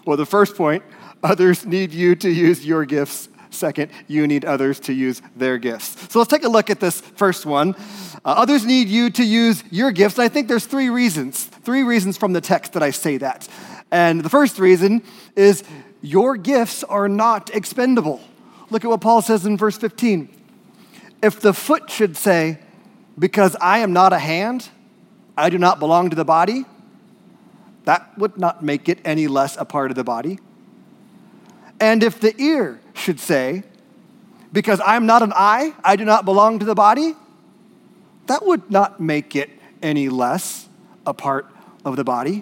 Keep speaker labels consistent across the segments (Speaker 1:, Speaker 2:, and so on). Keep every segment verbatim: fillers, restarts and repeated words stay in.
Speaker 1: Well, the first point, others need you to use your gifts. Second, you need others to use their gifts. So let's take a look at this first one. Uh, others need you to use your gifts. And I think there's three reasons, three reasons from the text that I say that. And the first reason is your gifts are not expendable. Look at what Paul says in verse fifteen. If the foot should say, because I am not a hand, I do not belong to the body, that would not make it any less a part of the body. And if the ear should say, because I'm not an eye, I do not belong to the body, that would not make it any less a part of the body.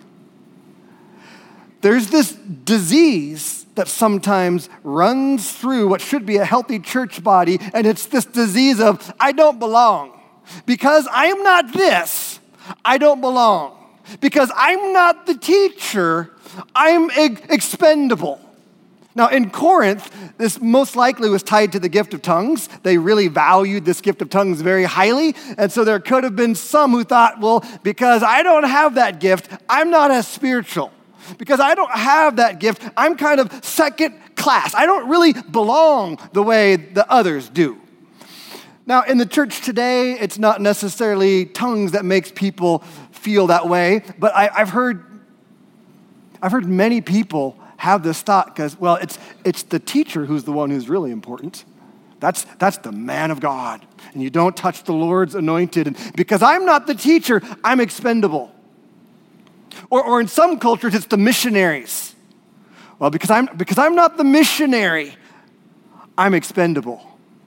Speaker 1: There's this disease that sometimes runs through what should be a healthy church body, and it's this disease of, I don't belong. Because I am not this, I don't belong. Because I'm not the teacher, I'm ex- expendable. Now, in Corinth, this most likely was tied to the gift of tongues. They really valued this gift of tongues very highly. And so there could have been some who thought, well, because I don't have that gift, I'm not as spiritual. Because I don't have that gift, I'm kind of second class. I don't really belong the way the others do. Now, in the church today, it's not necessarily tongues that makes people feel that way, but I, I've heard, I've heard many people have this thought because, well, it's it's the teacher who's the one who's really important. That's that's the man of God, and you don't touch the Lord's anointed. And because I'm not the teacher, I'm expendable. Or or in some cultures, it's the missionaries. Well, because I'm because I'm not the missionary, I'm expendable.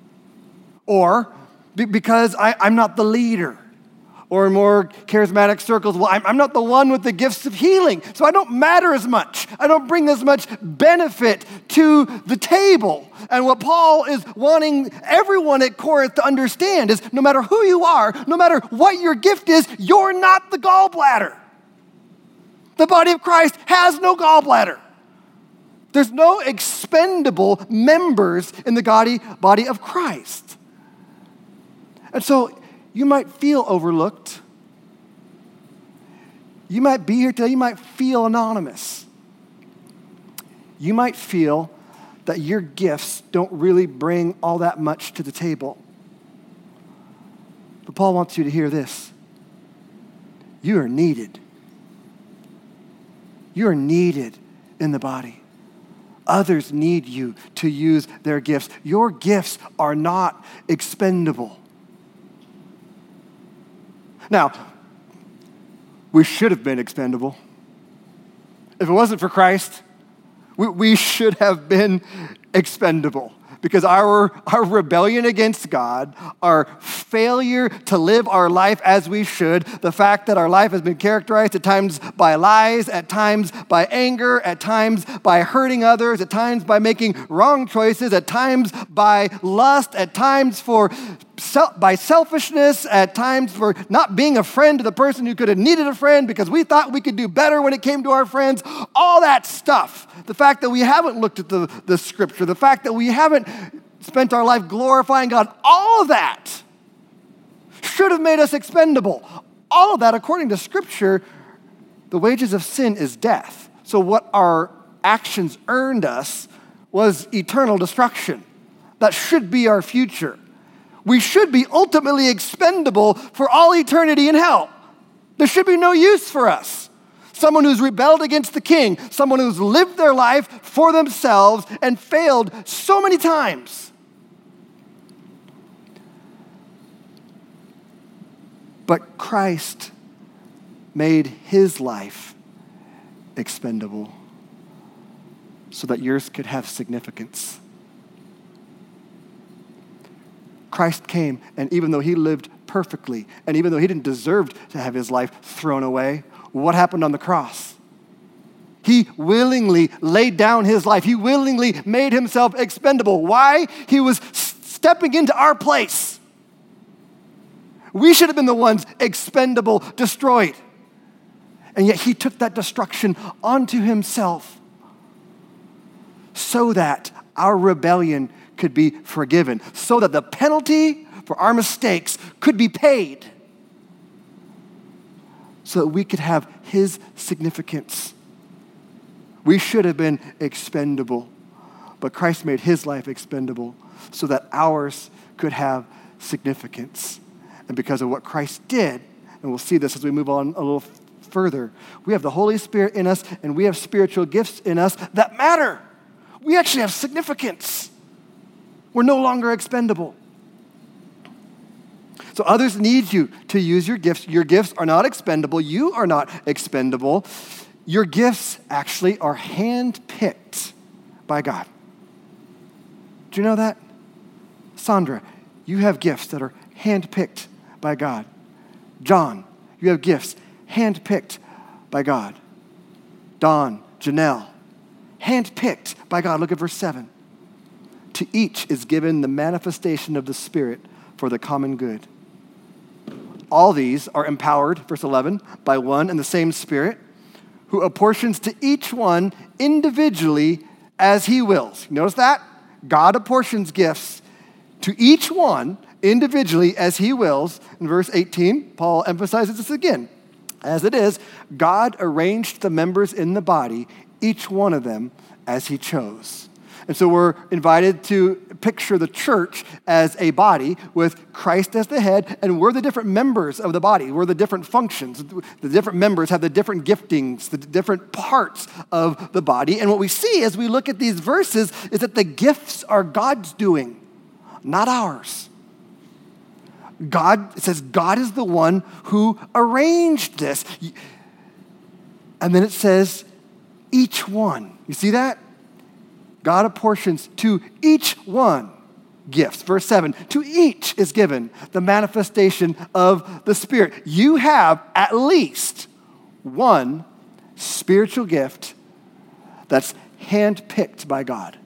Speaker 1: Or be, because I, I'm not the leader. Or in more charismatic circles, well, I'm, I'm not the one with the gifts of healing, so I don't matter as much. I don't bring as much benefit to the table. And what Paul is wanting everyone at Corinth to understand is no matter who you are, no matter what your gift is, you're not the gallbladder. The body of Christ has no gallbladder. There's no expendable members in the body, body of Christ. And so you might feel overlooked. You might be here today, you might feel anonymous. You might feel that your gifts don't really bring all that much to the table. But Paul wants you to hear this. You are needed. You are needed in the body. Others need you to use their gifts. Your gifts are not expendable. Now, we should have been expendable. If it wasn't for Christ, we, we should have been expendable. Because our, our rebellion against God, our failure to live our life as we should, the fact that our life has been characterized at times by lies, at times by anger, at times by hurting others, at times by making wrong choices, at times by lust, at times for by selfishness, at times for not being a friend to the person who could have needed a friend because we thought we could do better when it came to our friends. All that stuff. The fact that we haven't looked at the, the scripture, the fact that we haven't spent our life glorifying God, all of that should have made us expendable. All of that, according to scripture, the wages of sin is death. So what our actions earned us was eternal destruction. That should be our future. We should be ultimately expendable for all eternity in hell. There should be no use for us. Someone who's rebelled against the king, someone who's lived their life for themselves and failed so many times. But Christ made his life expendable so that yours could have significance. Christ came, and even though he lived perfectly, and even though he didn't deserve to have his life thrown away, what happened on the cross? He willingly laid down his life. He willingly made himself expendable. Why? He was stepping into our place. We should have been the ones expendable, destroyed. And yet he took that destruction onto himself so that our rebellion could be forgiven, so that the penalty for our mistakes could be paid, so that we could have his significance. We should have been expendable, but Christ made his life expendable so that ours could have significance. And because of what Christ did, and we'll see this as we move on a little further, we have the Holy Spirit in us, and we have spiritual gifts in us that matter. We actually have significance. We're no longer expendable. So others need you to use your gifts. Your gifts are not expendable. You are not expendable. Your gifts actually are handpicked by God. Do you know that? Sandra, you have gifts that are handpicked by God. John, you have gifts handpicked by God. Don, Janelle, handpicked by God. Look at verse seven. To each is given the manifestation of the Spirit for the common good. All these are empowered, verse eleven, by one and the same Spirit, who apportions to each one individually as he wills. Notice that? God apportions gifts to each one individually as he wills. In verse eighteen, Paul emphasizes this again. As it is, God arranged the members in the body, each one of them as he chose. And so we're invited to picture the church as a body with Christ as the head, and we're the different members of the body. We're the different functions. The different members have the different giftings, the different parts of the body. And what we see as we look at these verses is that the gifts are God's doing, not ours. God, it says God is the one who arranged this. And then it says each one. You see that? God apportions to each one gifts. Verse seven, to each is given the manifestation of the Spirit. You have at least one spiritual gift that's handpicked by God.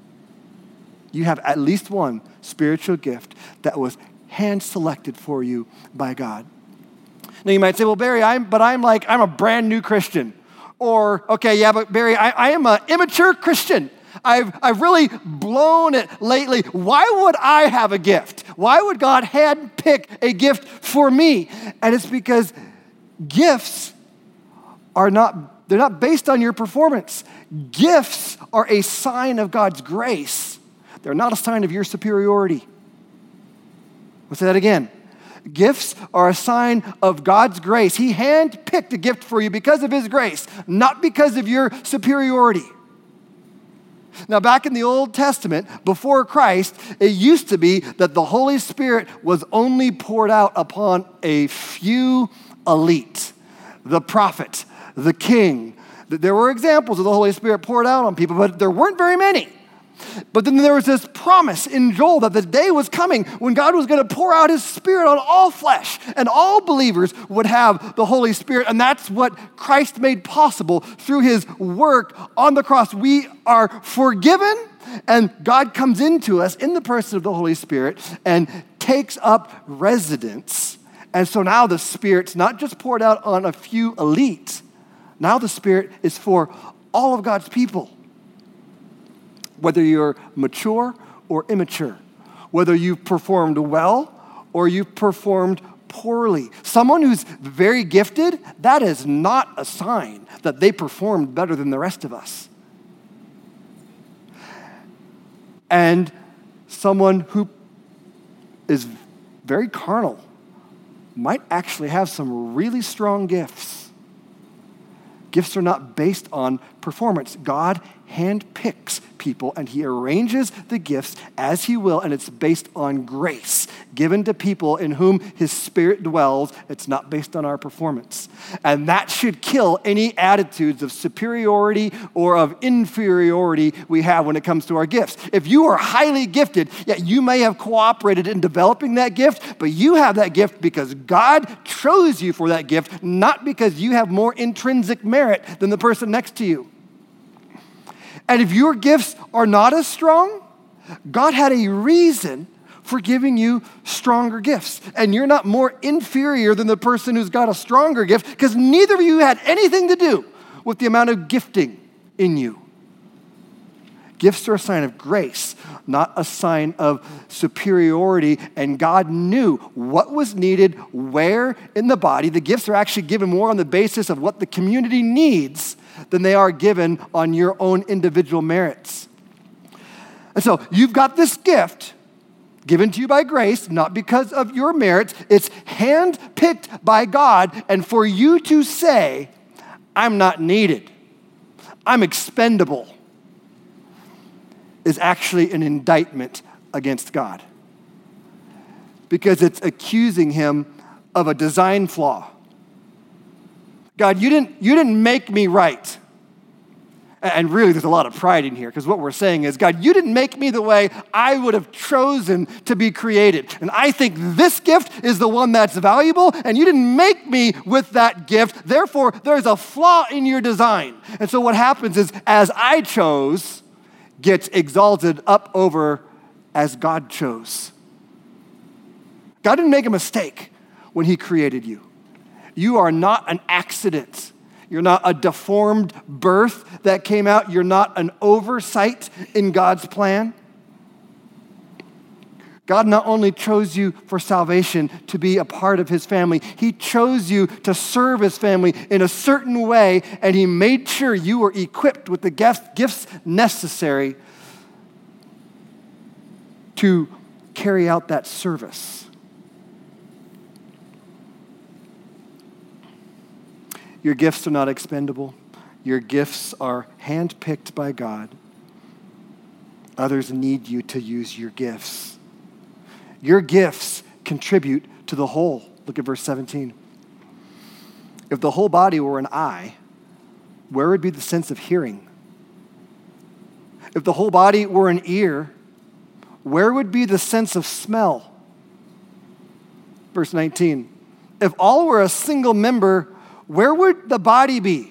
Speaker 1: You have at least one spiritual gift that was hand-selected for you by God. Now you might say, well, Barry, I'm, but I'm like, I'm a brand new Christian. Or, okay, yeah, but Barry, I, I am an immature Christian. I've, I've really blown it lately. Why would I have a gift? Why would God handpick a gift for me? And it's because gifts are not, they're not based on your performance. Gifts are a sign of God's grace. They're not a sign of your superiority. We'll say that again. Gifts are a sign of God's grace. He handpicked a gift for you because of his grace, not because of your superiority. Now, back in the Old Testament, before Christ, it used to be that the Holy Spirit was only poured out upon a few elite, the prophet, the king. There were examples of the Holy Spirit poured out on people, but there weren't very many. But then there was this promise in Joel that the day was coming when God was going to pour out his Spirit on all flesh, and all believers would have the Holy Spirit. And that's what Christ made possible through his work on the cross. We are forgiven, and God comes into us in the person of the Holy Spirit and takes up residence. And so now the Spirit's not just poured out on a few elite. Now the Spirit is for all of God's people. Whether you're mature or immature, whether you've performed well or you've performed poorly. Someone who's very gifted, that is not a sign that they performed better than the rest of us. And someone who is very carnal might actually have some really strong gifts. Gifts are not based on performance. God handpicks people, and he arranges the gifts as he will, and it's based on grace given to people in whom his Spirit dwells. It's not based on our performance. And that should kill any attitudes of superiority or of inferiority we have when it comes to our gifts. If you are highly gifted, yeah, you may have cooperated in developing that gift, but you have that gift because God chose you for that gift, not because you have more intrinsic merit than the person next to you. And if your gifts are not as strong, God had a reason for giving you stronger gifts. And you're not more inferior than the person who's got a stronger gift, because neither of you had anything to do with the amount of gifting in you. Gifts are a sign of grace, not a sign of superiority. And God knew what was needed, where in the body. The gifts are actually given more on the basis of what the community needs than they are given on your own individual merits. And so you've got this gift given to you by grace, not because of your merits. It's handpicked by God, and for you to say, I'm not needed, I'm expendable, is actually an indictment against God, because it's accusing him of a design flaw. God, you didn't, you didn't make me right. And really, there's a lot of pride in here, because what we're saying is, God, you didn't make me the way I would have chosen to be created. And I think this gift is the one that's valuable, and you didn't make me with that gift. Therefore, there's a flaw in your design. And so what happens is, as I chose gets exalted up over as God chose. God didn't make a mistake when he created you. You are not an accident. You're not a deformed birth that came out. You're not an oversight in God's plan. God not only chose you for salvation, to be a part of his family, he chose you to serve his family in a certain way, and he made sure you were equipped with the gifts necessary to carry out that service. Your gifts are not expendable. Your gifts are handpicked by God. Others need you to use your gifts. Your gifts contribute to the whole. Look at verse seventeen. If the whole body were an eye, where would be the sense of hearing? If the whole body were an ear, where would be the sense of smell? Verse nineteen. If all were a single member, where would the body be?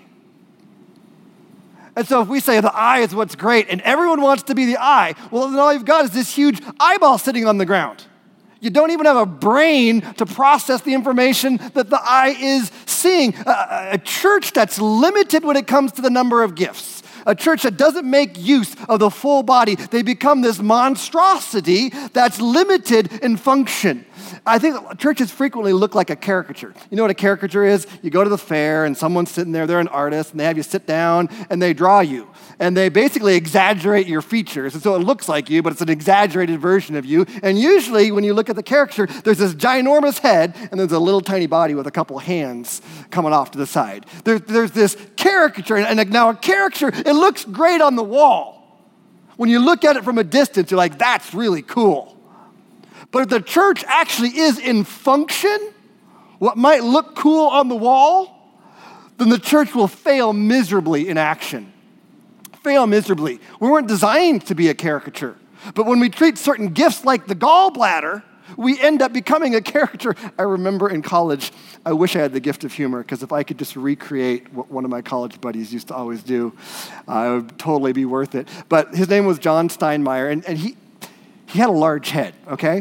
Speaker 1: And so if we say the eye is what's great and everyone wants to be the eye, well, then all you've got is this huge eyeball sitting on the ground. You don't even have a brain to process the information that the eye is seeing. A, a church that's limited when it comes to the number of gifts. A church that doesn't make use of the full body. They become this monstrosity that's limited in function. I think churches frequently look like a caricature. You know what a caricature is? You go to the fair and someone's sitting there, they're an artist, and they have you sit down and they draw you. And they basically exaggerate your features. And so it looks like you, but it's an exaggerated version of you. And usually when you look at the caricature, there's this ginormous head and there's a little tiny body with a couple hands coming off to the side. There, there's this caricature, and now a caricature, it looks great on the wall. When you look at it from a distance, you're like, that's really cool. But if the church actually is in function, what might look cool on the wall, then the church will fail miserably in action. Fail miserably. We weren't designed to be a caricature. But when we treat certain gifts like the gallbladder, we end up becoming a caricature. I remember in college, I wish I had the gift of humor, because if I could just recreate what one of my college buddies used to always do, uh, it would totally be worth it. But his name was John Steinmeier, and, and he he had a large head, okay?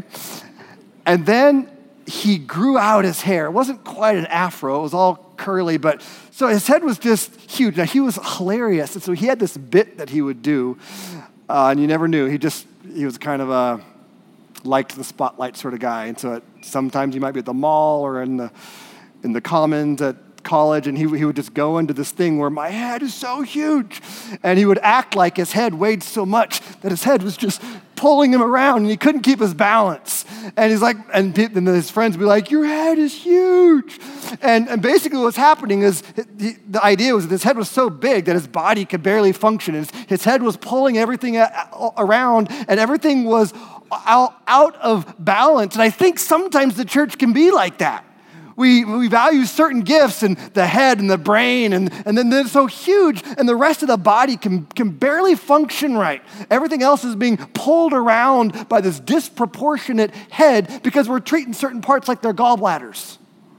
Speaker 1: And then he grew out his hair. It wasn't quite an afro. It was all curly, but so his head was just huge. Now, he was hilarious, and so he had this bit that he would do, uh, and you never knew. He just, he was kind of a liked the spotlight sort of guy, and so it, sometimes he might be at the mall or in the in the commons at college, and he, he would just go into this thing where my head is so huge, and he would act like his head weighed so much that his head was just pulling him around, and he couldn't keep his balance. And he's like, and, and his friends would be like, your head is huge. And, and basically what's happening is, he, the idea was that his head was so big that his body could barely function. His, his head was pulling everything around, and everything was out, out of balance. And I think sometimes the church can be like that. We, we value certain gifts and the head and the brain, and, and then they're so huge, and the rest of the body can, can barely function right. Everything else is being pulled around by this disproportionate head because we're treating certain parts like they're gallbladders.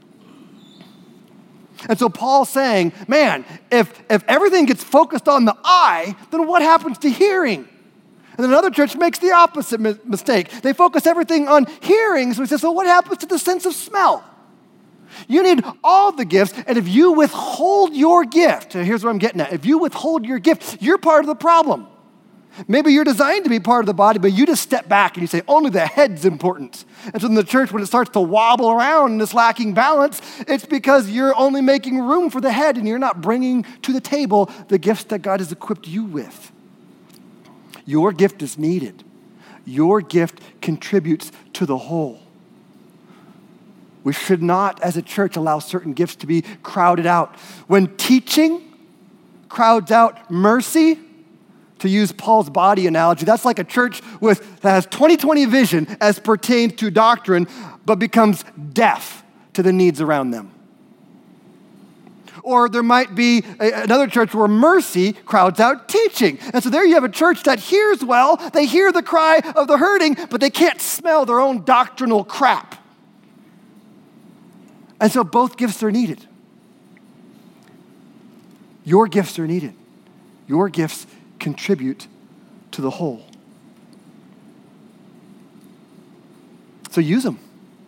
Speaker 1: And so Paul's saying, man, if, if everything gets focused on the eye, then what happens to hearing? And then another church makes the opposite mi- mistake. They focus everything on hearing, so he says, so what happens to the sense of smell? You need all the gifts, and if you withhold your gift, and here's what I'm getting at, if you withhold your gift, you're part of the problem. Maybe you're designed to be part of the body, but you just step back and you say, only the head's important. And so in the church, when it starts to wobble around and it's lacking balance, it's because you're only making room for the head and you're not bringing to the table the gifts that God has equipped you with. Your gift is needed. Your gift contributes to the whole. We should not, as a church, allow certain gifts to be crowded out. When teaching crowds out mercy, to use Paul's body analogy, that's like a church with that has twenty twenty vision as pertains to doctrine, but becomes deaf to the needs around them. Or there might be a, another church where mercy crowds out teaching. And so there you have a church that hears well, they hear the cry of the hurting, but they can't smell their own doctrinal crap. And so both gifts are needed. Your gifts are needed. Your gifts contribute to the whole. So use them.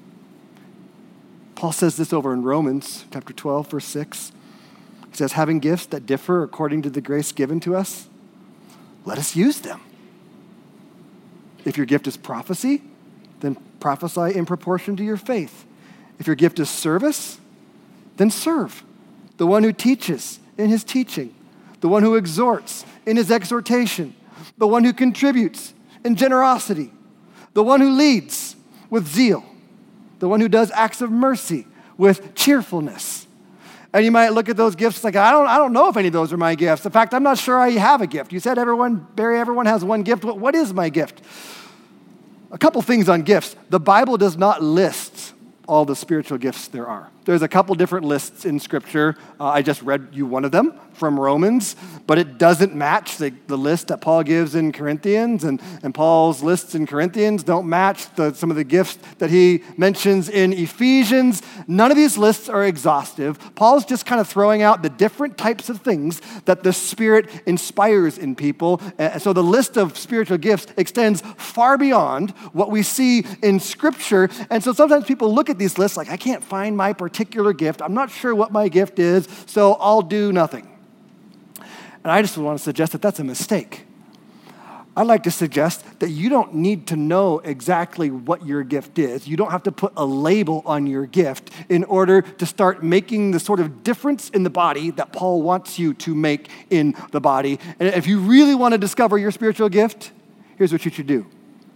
Speaker 1: Paul says this over in Romans chapter twelve, verse six. He says, having gifts that differ according to the grace given to us, let us use them. If your gift is prophecy, then prophesy in proportion to your faith. If your gift is service, then serve. The one who teaches in his teaching, the one who exhorts in his exhortation, the one who contributes in generosity, the one who leads with zeal, the one who does acts of mercy with cheerfulness. And you might look at those gifts like, I don't, I don't know if any of those are my gifts. In fact, I'm not sure I have a gift. You said everyone, Barry, everyone has one gift. What, what is my gift? A couple things on gifts. The Bible does not list all the spiritual gifts there are. There's a couple different lists in Scripture. Uh, I just read you one of them from Romans, but it doesn't match the, the list that Paul gives in Corinthians, and, and Paul's lists in Corinthians don't match the, some of the gifts that he mentions in Ephesians. None of these lists are exhaustive. Paul's just kind of throwing out the different types of things that the Spirit inspires in people. Uh, so the list of spiritual gifts extends far beyond what we see in Scripture, and so sometimes people look at these lists like, I can't find my particular gift. I'm not sure what my gift is, so I'll do nothing. And I just want to suggest that that's a mistake. I'd like to suggest that you don't need to know exactly what your gift is. You don't have to put a label on your gift in order to start making the sort of difference in the body that Paul wants you to make in the body. And if you really want to discover your spiritual gift, here's what you should do.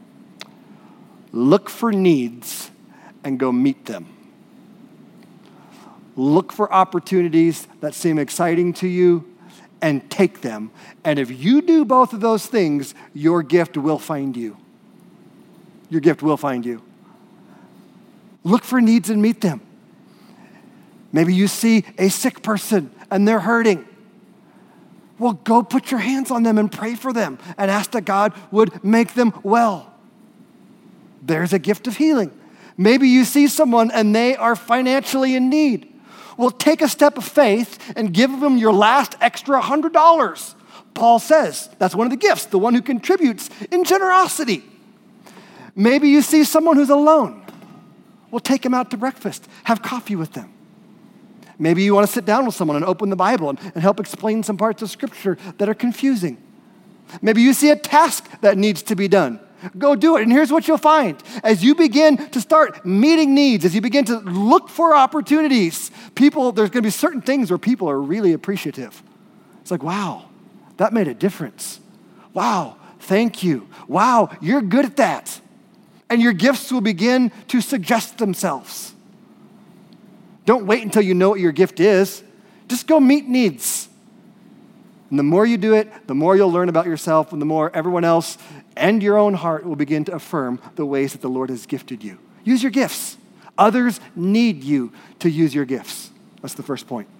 Speaker 1: Look for needs and go meet them. Look for opportunities that seem exciting to you and take them. And if you do both of those things, your gift will find you. Your gift will find you. Look for needs and meet them. Maybe you see a sick person and they're hurting. Well, go put your hands on them and pray for them and ask that God would make them well. There's a gift of healing. Maybe you see someone and they are financially in need. Well, take a step of faith and give them your last extra one hundred dollars. Paul says that's one of the gifts, the one who contributes in generosity. Maybe you see someone who's alone. Well, take them out to breakfast. Have coffee with them. Maybe you want to sit down with someone and open the Bible and, and help explain some parts of Scripture that are confusing. Maybe you see a task that needs to be done. Go do it. And here's what you'll find. As you begin to start meeting needs, as you begin to look for opportunities, people, there's going to be certain things where people are really appreciative. It's like, wow, that made a difference. Wow, thank you. Wow, you're good at that. And your gifts will begin to suggest themselves. Don't wait until you know what your gift is. Just go meet needs. And the more you do it, the more you'll learn about yourself, and the more everyone else and your own heart will begin to affirm the ways that the Lord has gifted you. Use your gifts. Others need you to use your gifts. That's the first point.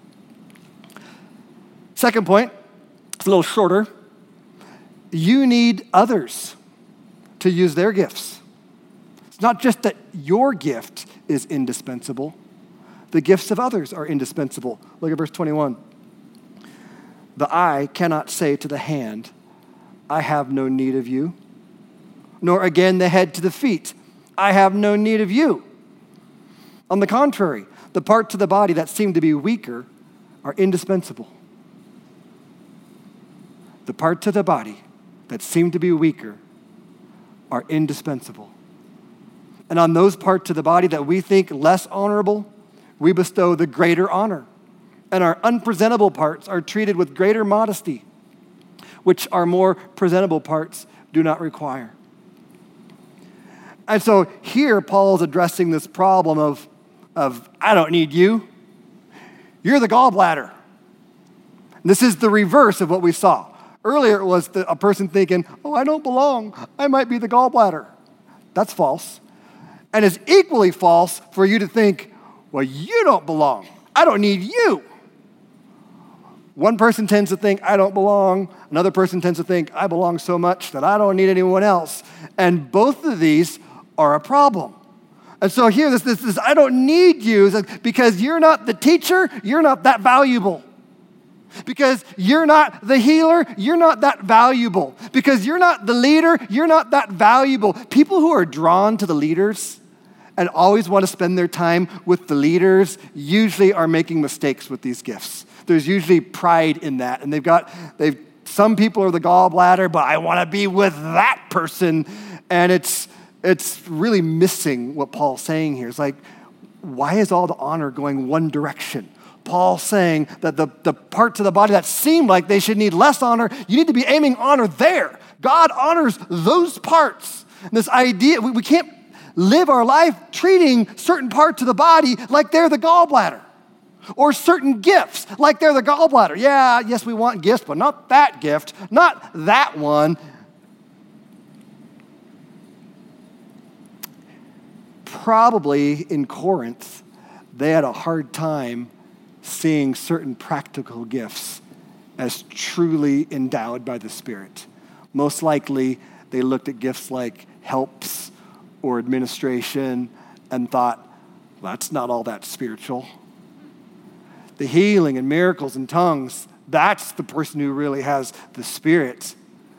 Speaker 1: Second point, it's a little shorter. You need others to use their gifts. It's not just that your gift is indispensable. The gifts of others are indispensable. Look at verse twenty-one. The eye cannot say to the hand, I have no need of you. Nor again the head to the feet, I have no need of you. On the contrary, the parts of the body that seem to be weaker are indispensable. The parts of the body that seem to be weaker are indispensable. And on those parts of the body that we think less honorable, we bestow the greater honor. And our unpresentable parts are treated with greater modesty, which our more presentable parts do not require. And so here Paul is addressing this problem of, of I don't need you. You're the gallbladder. This is the reverse of what we saw. Earlier it was the, a person thinking, oh, I don't belong. I might be the gallbladder. That's false. And it's equally false for you to think, well, you don't belong. I don't need you. One person tends to think, I don't belong. Another person tends to think, I belong so much that I don't need anyone else. And both of these are a problem. And so here, this, this, this I don't need you, because you're not the teacher, you're not that valuable. Because you're not the healer, you're not that valuable. Because you're not the leader, you're not that valuable. People who are drawn to the leaders and always want to spend their time with the leaders usually are making mistakes with these gifts. There's usually pride in that. And they've got, they've some people are the gallbladder, but I want to be with that person. And it's it's really missing what Paul's saying here. It's like, why is all the honor going one direction? Paul's saying that the, the parts of the body that seem like they should need less honor, you need to be aiming honor there. God honors those parts. And this idea, we, we can't live our life treating certain parts of the body like they're the gallbladder. Or certain gifts like they're the gallbladder. Yeah, yes, we want gifts, but not that gift, not that one. Probably in Corinth, they had a hard time seeing certain practical gifts as truly endowed by the Spirit. Most likely, they looked at gifts like helps or administration and thought, well, that's not all that spiritual. The healing and miracles and tongues, that's the person who really has the Spirit.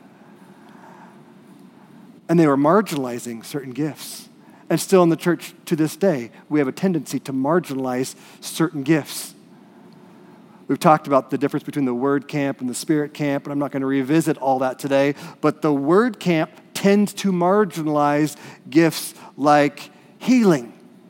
Speaker 1: And they were marginalizing certain gifts. And still in the church to this day, we have a tendency to marginalize certain gifts. We've talked about the difference between the word camp and the spirit camp, and I'm not going to revisit all that today, but the word camp tends to marginalize gifts like healing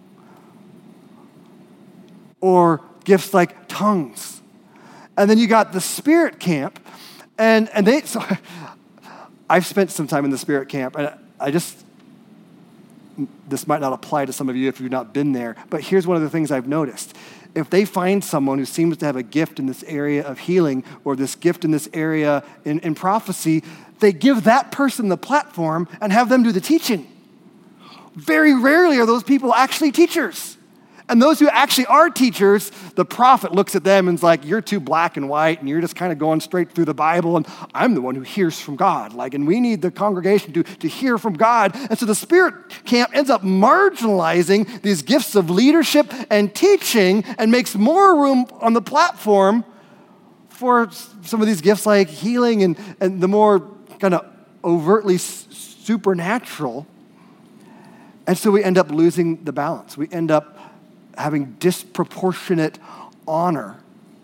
Speaker 1: or gifts like tongues. And then you got the spirit camp, and, and they, so I've spent some time in the spirit camp, and I just, this might not apply to some of you if you've not been there, but here's one of the things I've noticed. If they find someone who seems to have a gift in this area of healing or this gift in this area in, in prophecy, they give that person the platform and have them do the teaching. Very rarely are those people actually teachers. And those who actually are teachers, the prophet looks at them and is like, you're too black and white, and you're just kind of going straight through the Bible, and I'm the one who hears from God. Like, and we need the congregation to, to hear from God. And so the spirit camp ends up marginalizing these gifts of leadership and teaching and makes more room on the platform for some of these gifts like healing and, and the more kind of overtly supernatural. And so we end up losing the balance. We end up having disproportionate honor.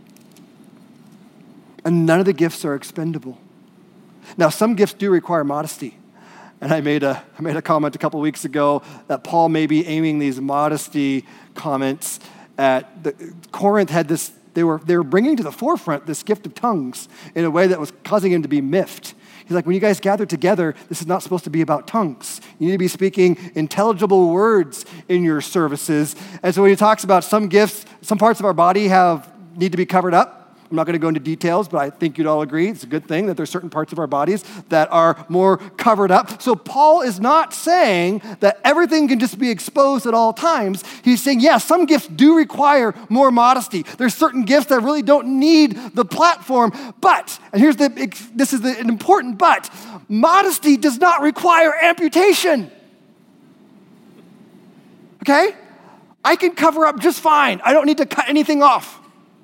Speaker 1: And none of the gifts are expendable. Now, some gifts do require modesty. And I made a, I made a comment a couple weeks ago that Paul may be aiming these modesty comments at, the, Corinth had this, they were, they were bringing to the forefront this gift of tongues in a way that was causing him to be miffed. He's like, when you guys gather together, this is not supposed to be about tongues. You need to be speaking intelligible words in your services. And so when he talks about some gifts, some parts of our body have need to be covered up. I'm not going to go into details, but I think you'd all agree it's a good thing that there's certain parts of our bodies that are more covered up. So Paul is not saying that everything can just be exposed at all times. He's saying, yes, some gifts do require more modesty. There's certain gifts that really don't need the platform. But, and here's the, this is the, an important but, modesty does not require amputation. Okay? I can cover up just fine. I don't need to cut anything off.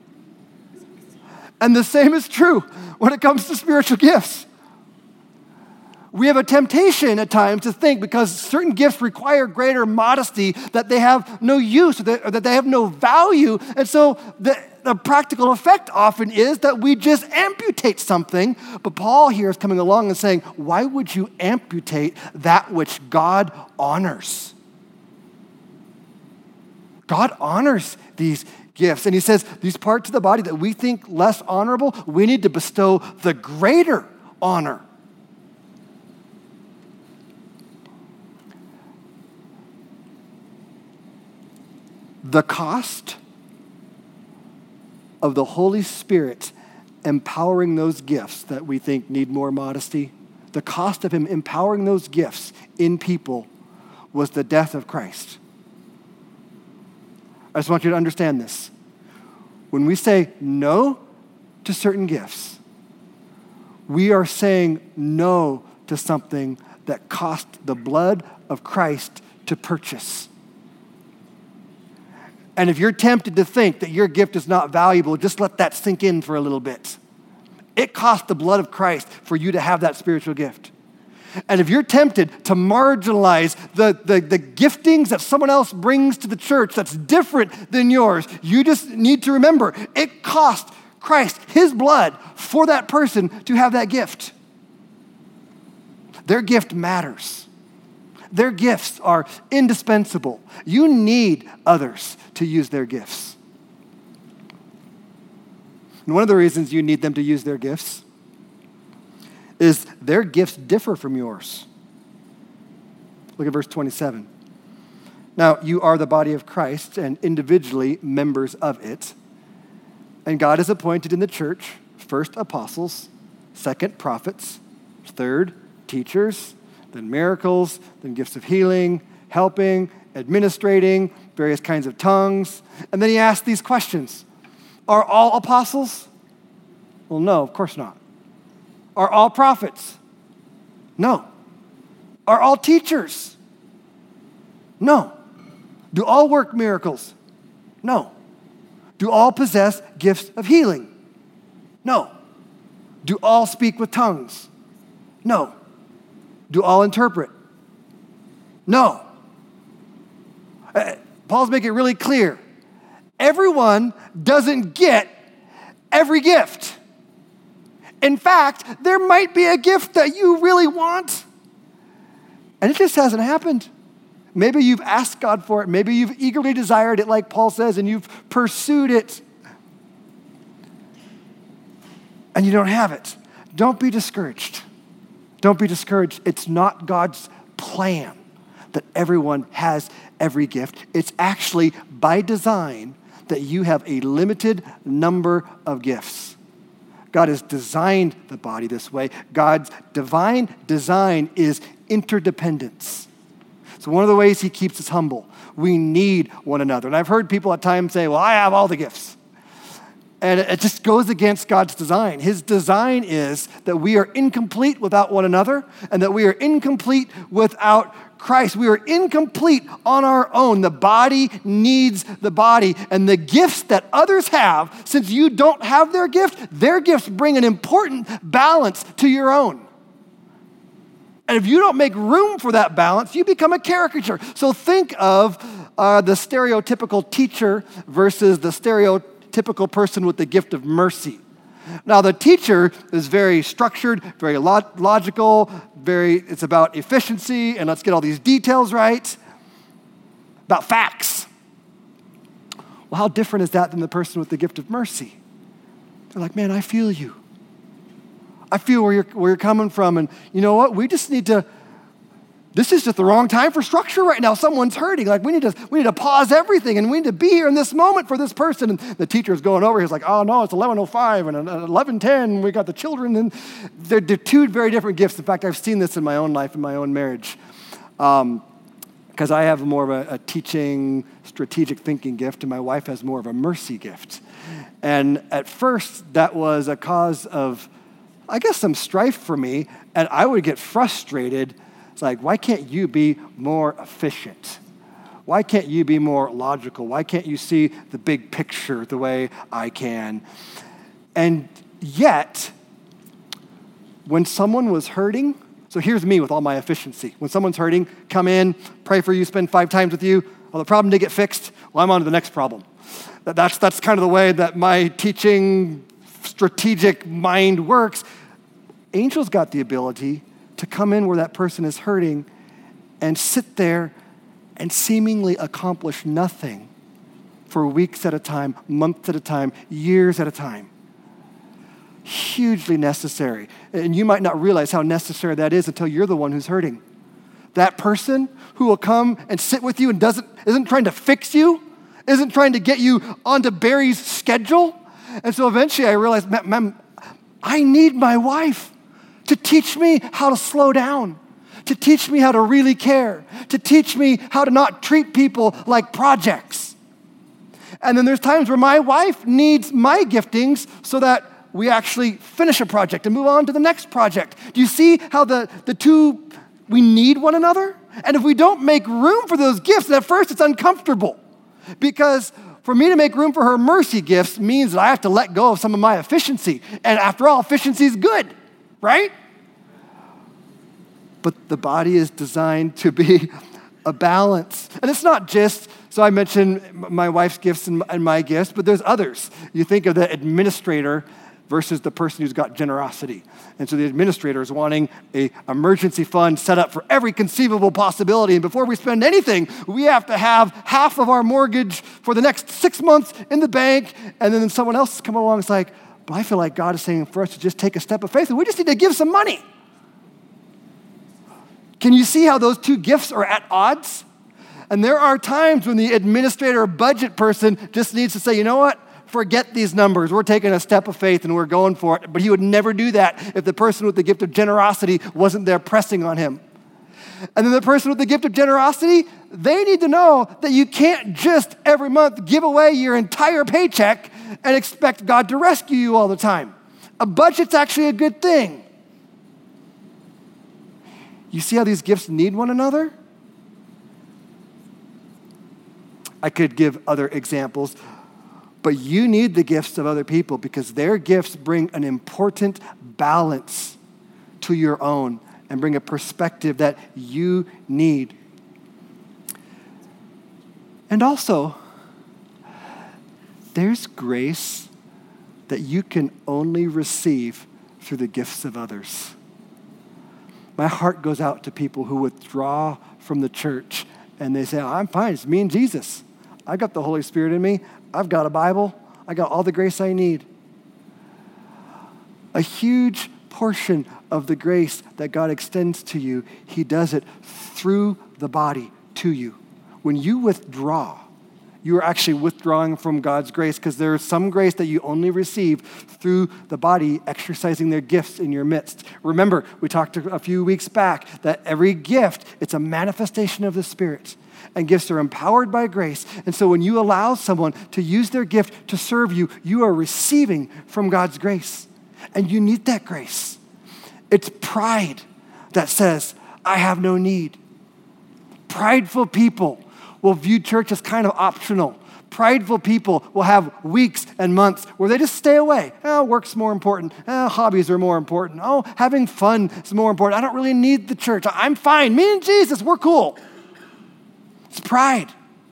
Speaker 1: And the same is true when it comes to spiritual gifts. We have a temptation at times to think because certain gifts require greater modesty that they have no use or that, or that they have no value. And so the, the practical effect often is that we just amputate something. But Paul here is coming along and saying, why would you amputate that which God honors? God honors these gifts. And he says, these parts of the body that we think less honorable, we need to bestow the greater honor. The cost of the Holy Spirit empowering those gifts that we think need more modesty, the cost of him empowering those gifts in people was the death of Christ. I just want you to understand this. When we say no to certain gifts, we are saying no to something that cost the blood of Christ to purchase. And if you're tempted to think that your gift is not valuable, just let that sink in for a little bit. It cost the blood of Christ for you to have that spiritual gift. And if you're tempted to marginalize the, the, the giftings that someone else brings to the church that's different than yours, you just need to remember, it cost Christ, his blood, for that person to have that gift. Their gift matters. Their gifts are indispensable. You need others to use their gifts. And one of the reasons you need them to use their gifts is their gifts differ from yours. Look at verse twenty-seven. Now, you are the body of Christ and individually members of it. And God has appointed in the church first apostles, second prophets, third teachers, then miracles, then gifts of healing, helping, administrating, various kinds of tongues. And then he asks these questions. Are all apostles? Well, no, of course not. Are all prophets? No. Are all teachers? No. Do all work miracles? No. Do all possess gifts of healing? No. Do all speak with tongues? No. Do all interpret? No. Uh, Paul's making it really clear. Everyone doesn't get every gift. In fact, there might be a gift that you really want, and it just hasn't happened. Maybe you've asked God for it. Maybe you've eagerly desired it, like Paul says, and you've pursued it, and you don't have it. Don't be discouraged. Don't be discouraged. It's not God's plan that everyone has every gift. It's actually by design that you have a limited number of gifts. God has designed the body this way. God's divine design is interdependence. So one of the ways he keeps us humble, we need one another. And I've heard people at times say, well, I have all the gifts. And it just goes against God's design. His design is that we are incomplete without one another, and that we are incomplete without Christ. We are incomplete on our own. The body needs the body. And the gifts that others have, since you don't have their gift, their gifts bring an important balance to your own. And if you don't make room for that balance, you become a caricature. So think of uh, the stereotypical teacher versus the stereotypical person with the gift of mercy. Now, the teacher is very structured, very log- logical, very, it's about efficiency, and let's get all these details right, about facts. Well, how different is that than the person with the gift of mercy? They're like, man, I feel you. I feel where you're, where you're coming from, and you know what? We just need to, this is just the wrong time for structure right now. Someone's hurting. Like, we need to we need to pause everything, and we need to be here in this moment for this person. And the teacher's going over. He's like, oh, no, it's eleven oh five and eleven ten. We got the children. And they're, they're two very different gifts. In fact, I've seen this in my own life, in my own marriage. Um, because I have more of a, a teaching, strategic thinking gift, and my wife has more of a mercy gift. And at first, that was a cause of, I guess, some strife for me, and I would get frustrated. It's like, why can't you be more efficient? Why can't you be more logical? Why can't you see the big picture the way I can? And yet, when someone was hurting, so here's me with all my efficiency. When someone's hurting, come in, pray for you, spend five times with you. Well, the problem did get fixed. Well, I'm on to the next problem. That's, that's kind of the way that my teaching strategic mind works. Angels got the ability to come in where that person is hurting and sit there and seemingly accomplish nothing for weeks at a time, months at a time, years at a time. Hugely necessary. And you might not realize how necessary that is until you're the one who's hurting. That person who will come and sit with you and doesn't isn't trying to fix you, isn't trying to get you onto Barry's schedule. And so eventually I realized, ma'am, I need my wife to teach me how to slow down, to teach me how to really care, to teach me how to not treat people like projects. And then there's times where my wife needs my giftings so that we actually finish a project and move on to the next project. Do you see how the, the two, we need one another? And if we don't make room for those gifts, at first it's uncomfortable. Because for me to make room for her mercy gifts means that I have to let go of some of my efficiency. And after all, efficiency is good, right? But the body is designed to be a balance. And it's not just, so I mentioned my wife's gifts and my gifts, but there's others. You think of the administrator versus the person who's got generosity. And so the administrator is wanting an emergency fund set up for every conceivable possibility. And before we spend anything, we have to have half of our mortgage for the next six months in the bank. And then someone else come along and is like, but I feel like God is saying for us to just take a step of faith and we just need to give some money. Can you see how those two gifts are at odds? And there are times when the administrator or budget person just needs to say, you know what? Forget these numbers. We're taking a step of faith and we're going for it. But he would never do that if the person with the gift of generosity wasn't there pressing on him. And then the person with the gift of generosity, they need to know that you can't just every month give away your entire paycheck and expect God to rescue you all the time. A budget's actually a good thing. You see how these gifts need one another? I could give other examples. But you need the gifts of other people because their gifts bring an important balance to your own and bring a perspective that you need. And also, there's grace that you can only receive through the gifts of others. My heart goes out to people who withdraw from the church and they say, oh, I'm fine, it's me and Jesus. I got the Holy Spirit in me. I've got a Bible. I got all the grace I need. A huge portion of the grace that God extends to you, he does it through the body to you. When you withdraw, you are actually withdrawing from God's grace because there is some grace that you only receive through the body exercising their gifts in your midst. Remember, we talked a few weeks back that every gift, it's a manifestation of the Spirit. And gifts are empowered by grace. And so when you allow someone to use their gift to serve you, you are receiving from God's grace. And you need that grace. It's pride that says, I have no need. Prideful people will view church as kind of optional. Prideful people will have weeks and months where they just stay away. Oh, work's more important. Oh, hobbies are more important. Oh, having fun is more important. I don't really need the church. I'm fine. Me and Jesus, we're cool. It's pride.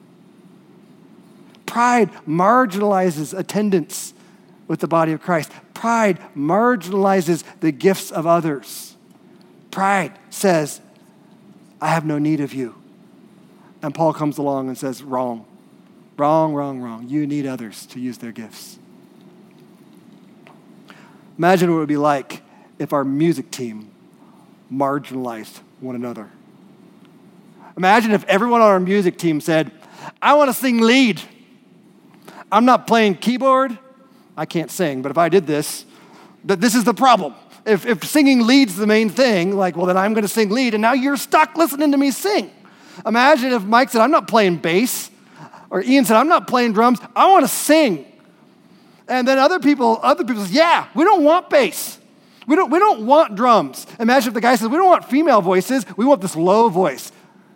Speaker 1: Pride marginalizes attendance with the body of Christ. Pride marginalizes the gifts of others. Pride says, I have no need of you. And Paul comes along and says, wrong, wrong, wrong, wrong. You need others to use their gifts. Imagine what it would be like if our music team marginalized one another. Imagine if everyone on our music team said, I want to sing lead. I'm not playing keyboard. I can't sing, but if I did this, th- this is the problem. If, if singing lead's the main thing, like, well, then I'm going to sing lead, and now you're stuck listening to me sing. Imagine if Mike said, I'm not playing bass, or Ian said, I'm not playing drums. I want to sing. And then other people, other people said, yeah, we don't want bass. We don't, we don't want drums. Imagine if the guy says, we don't want female voices. We want this low voice.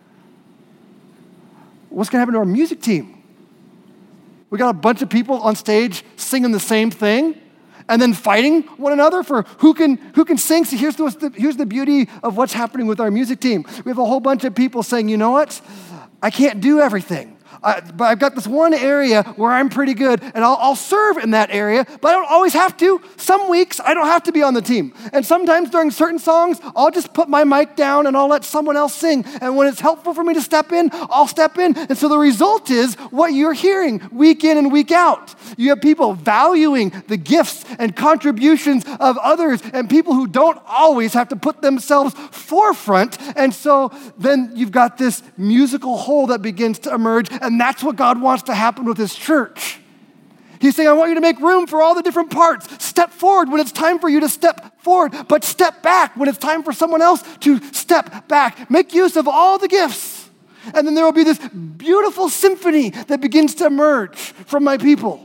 Speaker 1: What's going to happen to our music team? We got a bunch of people on stage singing the same thing and then fighting one another for who can who can sing. So here's the, here's the beauty of what's happening with our music team. We have a whole bunch of people saying, you know what? I can't do everything. Uh, but I've got this one area where I'm pretty good, and I'll, I'll serve in that area, but I don't always have to. Some weeks, I don't have to be on the team. And sometimes during certain songs, I'll just put my mic down and I'll let someone else sing. And when it's helpful for me to step in, I'll step in. And so the result is what you're hearing week in and week out. You have people valuing the gifts and contributions of others, and people who don't always have to put themselves forefront. And so then you've got this musical whole that begins to emerge. And that's what God wants to happen with his church. He's saying, I want you to make room for all the different parts. Step forward when it's time for you to step forward, but step back when it's time for someone else to step back. Make use of all the gifts. And then there will be this beautiful symphony that begins to emerge from my people.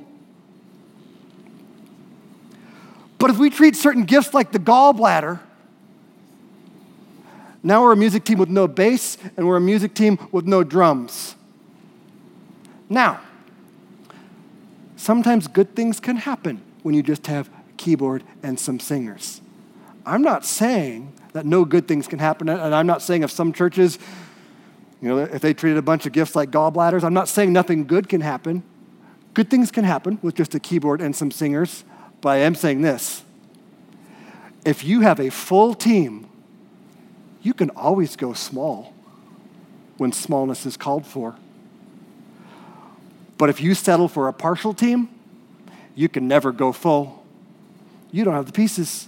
Speaker 1: But if we treat certain gifts like the gallbladder, now we're a music team with no bass, and we're a music team with no drums. Now, sometimes good things can happen when you just have a keyboard and some singers. I'm not saying that no good things can happen, and I'm not saying if some churches, you know, if they treated a bunch of gifts like gallbladders, I'm not saying nothing good can happen. Good things can happen with just a keyboard and some singers, but I am saying this. If you have a full team, you can always go small when smallness is called for. But if you settle for a partial team, you can never go full. You don't have the pieces.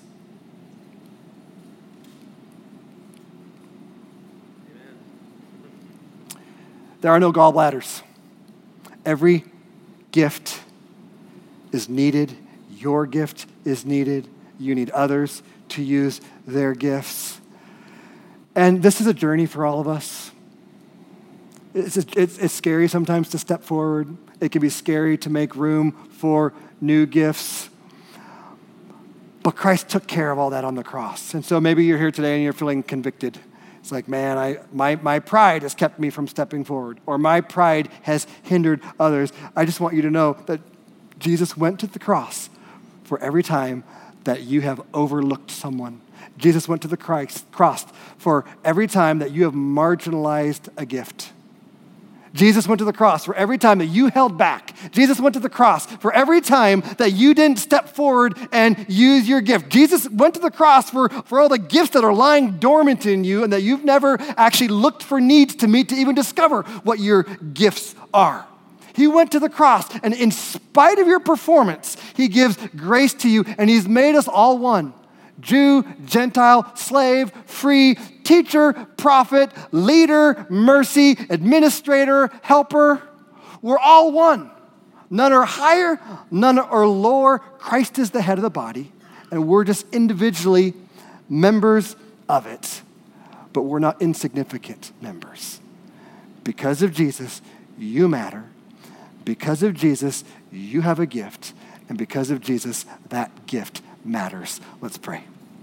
Speaker 1: Amen. There are no gallbladders. Every gift is needed. Your gift is needed. You need others to use their gifts. And this is a journey for all of us. It's, it's, it's scary sometimes to step forward. It can be scary to make room for new gifts. But Christ took care of all that on the cross. And so maybe you're here today and you're feeling convicted. It's like, man, I, my, my pride has kept me from stepping forward, or my pride has hindered others. I just want you to know that Jesus went to the cross for every time that you have overlooked someone. Jesus went to the Christ, cross for every time that you have marginalized a gift. Jesus went to the cross for every time that you held back. Jesus went to the cross for every time that you didn't step forward and use your gift. Jesus went to the cross for, for all the gifts that are lying dormant in you and that you've never actually looked for needs to meet to even discover what your gifts are. He went to the cross, and in spite of your performance, he gives grace to you, and he's made us all one. Jew, Gentile, slave, free, teacher, prophet, leader, mercy, administrator, helper. We're all one. None are higher, none are lower. Christ is the head of the body, and we're just individually members of it. But we're not insignificant members. Because of Jesus, you matter. Because of Jesus, you have a gift. And because of Jesus, that gift matters. Let's pray.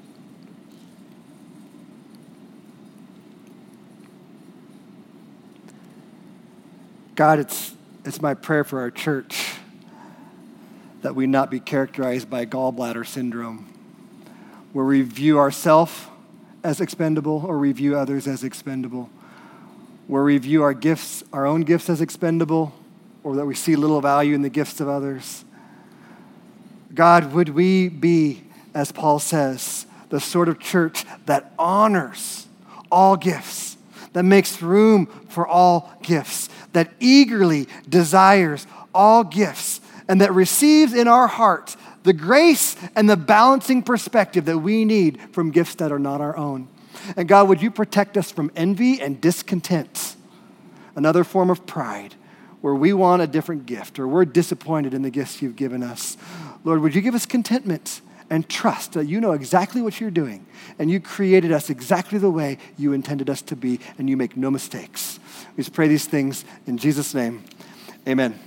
Speaker 1: God, it's it's my prayer for our church that we not be characterized by gallbladder syndrome, where we view ourselves as expendable or we view others as expendable, where we view our gifts, our own gifts as expendable, or that we see little value in the gifts of others. God, would we be, as Paul says, the sort of church that honors all gifts, that makes room for all gifts, that eagerly desires all gifts, and that receives in our heart the grace and the balancing perspective that we need from gifts that are not our own. And God, would you protect us from envy and discontent, another form of pride, where we want a different gift or we're disappointed in the gifts you've given us. Lord, would you give us contentment and trust that you know exactly what you're doing and you created us exactly the way you intended us to be and you make no mistakes. We just pray these things in Jesus' name. Amen.